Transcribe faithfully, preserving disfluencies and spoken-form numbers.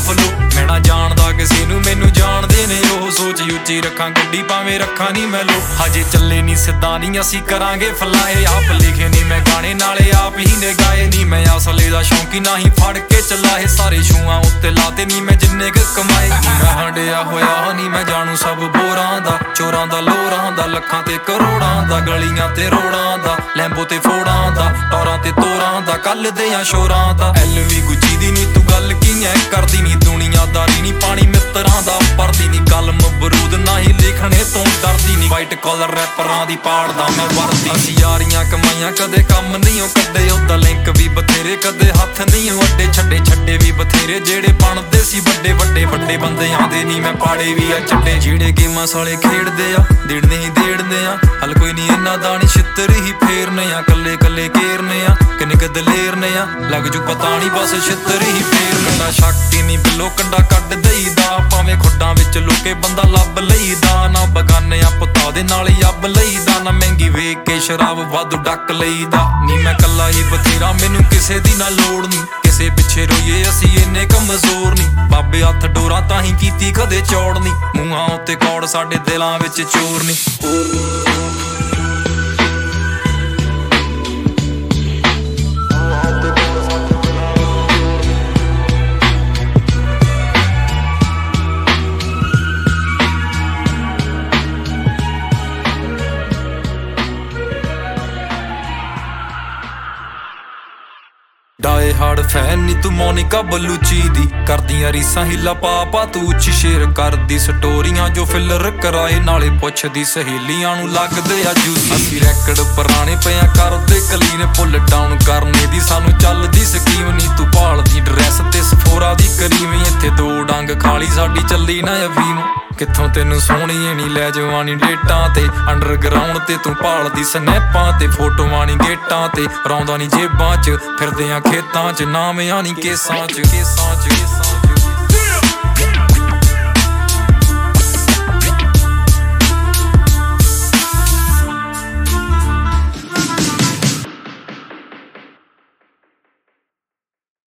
Flow. ਮੈਂ ਨਾ ਜਾਣਦਾ ਕਿਸੇ ਨੂੰ, ਮੈਨੂੰ ਜਾਣਦੇ ਨੇ ਉਹ। ਸੋਚ ਉੱਚੀ ਰੱਖਾਂ ਗੱਡੀ ਭਾਵੇਂ ਰੱਖਾਂ ਨੀ ਮੈਂ ਲੋ। ਹਜੇ ਚੱਲੇ ਨੀ ਸਿੱਧਾ ਨੀ ਅਸੀਂ ਕਰਾਂਗੇ ਫਲਾਏ। ਆਪ ਲਿਖੇ ਨੀ ਮੈਂ ਗਾਣੇ ਨਾਲੇ ਆਪ ਹੀ ਨੇ ਗਾਏ ਨੀ। ਮੈਂ ਅਸਲੇ ਦਾ ਸ਼ੌਂਕੀ ਨਾ ਹੀ ਫੜ ਕੇ ਚਲਾਏ। ਸਾਰੇ ਛੂਆਂ ਉੱਤੇ ਲਾਤੇ ਨੀ ਮੈਂ ਜਿੰਨੇ ਕੁ ਕਮਾਏ। ਮੈਂ ਹੰਡਿਆ ਹੋਇਆ ਨੀ ਮੈਂ ਜਾਣੂ ਸਭ ਬੋਰਾਂ ਦਾ, ਚੋਰਾਂ ਦਾ ਲੋਰਾਂ ਦਾ, ਲੱਖਾਂ ਤੇ ਕਰੋੜਾਂ ਦਾ, ਗਲੀਆਂ ਤੇ ਰੋੜਾਂ ਦਾ, ਲੈਂਬੋ ਤੇ ਫੋੜਾਂ ਦਾ, ਟੌਰਾਂ ਤੇ ਤੋਰਾਂ ਦਾ, ਕੱਲ ਦੇ ਆ ਸ਼ੋਰਾਂ ਦਾ। ਐਲ ਵੀ ਗੁੱਚੀ ਦੀ ਨੀ ਤੂੰ ਗੱਲ ਕੀ ਐ ਕਰਦੀ ਨੀ, ਦੁਨੀਆਦਾਰੀ ਨੀ ਪਾਣੀ ਮਿੱਤਰਾਂ ਦਾ ਪਰਦੀ ਨੀ। ਕਲਮ ਬਰੂਦ ਨਾ ਹੀ ਲਿਖਣੇ ਤੋਂ ਡਰਦੀ ਨੀ, ਵਾਈਟ ਕਾਲਰ ਰੈਪਰਾਂ ਦੀ ਪਾੜਦਾ ਮੈਂ ਵਰਦੀ। ਅਸੀਂ ਯਾਰੀਆਂ ਕਮਾਈਆਂ ਕਦੇ ਕੰਮ ਨਹੀਂ ਉਹ ਕੱਢੇ, ਉਹਦਾ ਲਿੰਕ ਵੀ ਬਥੇਰੇ ਕਦੇ ਹੱਥ ਨਹੀਂ ਉਹ ਅੱਡੇ। ਛੱਡੇ ਛੱਡੇ ਵੀ ਬਥੇਰੇ ਜਿਹੜੇ ਬਣਦੇ ਸੀ ਵੱਡੇ ਵੱਡੇ। ਵੱਡੇ ਬੰਦਿਆਂ ਦੇ ਨੀ ਮੈਂ ਪਾੜੇ ਵੀ ਆ ਛੱਡੇ, ਜਿਹੜੇ ਗੇਮਾਂ ਸਾਲੇ ਖੇਡਦੇ ਆ ਦੇੜਨੇ ਹੀ ਦੇੜਨੇ ਆ। ਹਲ ਕੋਈ ਨੀ ਇਹਨਾਂ ਦਾ ਨੀ ਛਿੱਤਰ ਹੀ ਫੇਰਨੇ ਆ, ਕੱਲੇ ਕੱਲੇ ਘੇਰਨੇ ਆ ਕਿੰਨੇ ਕੁ ਦਲੇਰਨੇ ਆ। ਲੱਗ ਜੂ ਪਤਾ ਨੀ ਬਸ ਛਿੱਤਰ ਹੀ ਫੇਰਨੇ ਦਾ। ਸ਼ੱਕ ਹੀ ਨੀ ਬਿੱਲੋ ਕੰਡਾ ਕੱਢ ਦਈਦਾ, ਭਾਵੇਂ ਖੁੱਡਾਂ ਵਿੱਚ ਲੁਕੇ ਬੰਦਾ ਲੱਭ ਲਈਦਾ। ਨਾ ਬਗਾਨਿਆਂ ਪੁੱਤਾਂ ਦੇ ਨਾਲ ਹੀ ਅੱਬ ਲਈਦਾ, ਨਾ ਮਹਿੰਗੀ ਵੇਖ ਕੇ ਸ਼ਰਾਬ ਵਾਧੂ ਡੱਕ ਲਈਦਾ। ਨੀ ਮੈਂ ਕੱਲਾ ਹੀ ਬਥੇਰਾ, ਮੈਨੂੰ ਕਿਸੇ ਦੀ ਨਾ ਲੋੜ ਨੀ, ਕਿਸੇ ਪਿੱਛੇ ਰੋਈਏ ਅਸੀਂ ਇੰਨੇ ਕਮਜ਼ੋਰ ਨੀ। ਬਾਬੇ ਹੱਥ ਡੋਰਾਂ ਤਾਂ ਹੀ ਕੀਤੀ ਕਦੇ ਚੌੜ ਨੀ, ਮੂੰਹਾਂ ਉੱਤੇ ਕੌੜ ਸਾਡੇ ਦਿਲਾਂ ਵਿੱਚ ਚੋਰ ਨੀ। ਡਾਏ ਹਾਰਡ ਫੈਨ ਨੀ ਤੂੰ ਮੋਨਿਕਾ ਬਲੂਚੀ ਦੀ, ਕਰਦੀਆਂ ਰੀਸਾਂ ਹੀਲਾ ਪਾਪਾ ਤੂੰ ਉੱਚੀ ਸ਼ੇਰ ਕਰਦੀ ਸਟੋਰੀਆਂ ਜੋ ਫਿਲਰ ਕਰਾਏ। ਨਾਲੇ ਪੁੱਛਦੀ ਸਹੇਲੀਆਂ ਨੂੰ ਲੱਗਦੇ ਆ ਜੂਸੀ। ਅਸੀਂ ਰੈਕਡ ਪੁਰਾਣੇ ਪਿਆ ਕਰਦੇ ਕਲੀਨ, ਪੁੱਲ ਡਾਊਨ ਕਰਨੇ ਦੀ ਸਾਨੂੰ ਚੱਲਦੀ ਸਕੀਮ ਨੀ। ਤੂੰ ਭਾਲਦੀ ਡਰੈਸ ਤੇ ਸਫੋਰਾ ਦੀ ਕਰੀਮ, ਇੱਥੇ ਦੋ ਡੰਗ ਖਾਲੀ ਸਾਡੀ ਚੱਲੀ ਨਾ ਅਫੀਮ। ਕਿੱਥੋਂ ਤੈਨੂੰ ਸੋਹਣੀ ਨੀ ਲੈ ਜਵਾਨੀ ਡੇਟਾਂ ਤੇ, ਅੰਡਰਗਰਾਉਂਡ ਤੇ ਤੂੰ ਭਾਲਦੀ ਸਨੈਪਾਂ ਤੇ, ਫੋਟੋਆਂ ਨੀ ਗੇਟਾਂ ਤੇ ਰੌਂਦਾ ਨੀ ਜੇਬਾਂ ਚ, ਫਿਰਦੇ ਆ ਖੇਤਾਂ ਚ ਨਾਮ ਆ ਨੀ ਕੇਸਾਂ ਚ।